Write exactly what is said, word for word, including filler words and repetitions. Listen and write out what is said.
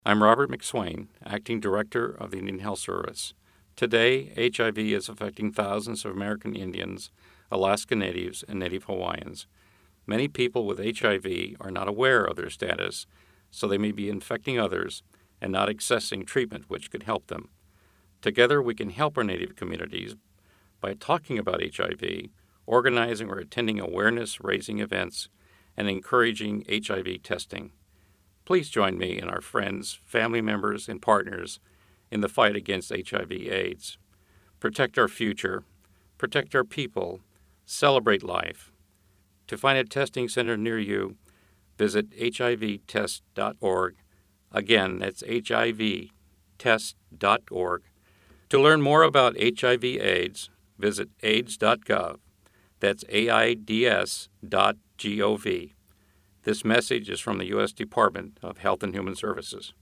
I'm Robert McSwain, Acting Director of the Indian Health Service. Today, H I V is affecting thousands of American Indians, Alaska Natives, and Native Hawaiians. Many people with H I V are not aware of their status, so they may be infecting others and not accessing treatment which could help them. Together, we can help our Native communities by talking about H I V, organizing or attending awareness-raising events, and encouraging H I V testing. Please join me and our friends, family members, and partners in the fight against H I V AIDS. Protect our future, protect our people, celebrate life. To find a testing center near you, visit H I V test dot org. Again, that's H I V test dot org. To learn more about H I V AIDS, visit AIDS dot gov. That's A I D S dot G O V. This message is from the U S Department of Health and Human Services.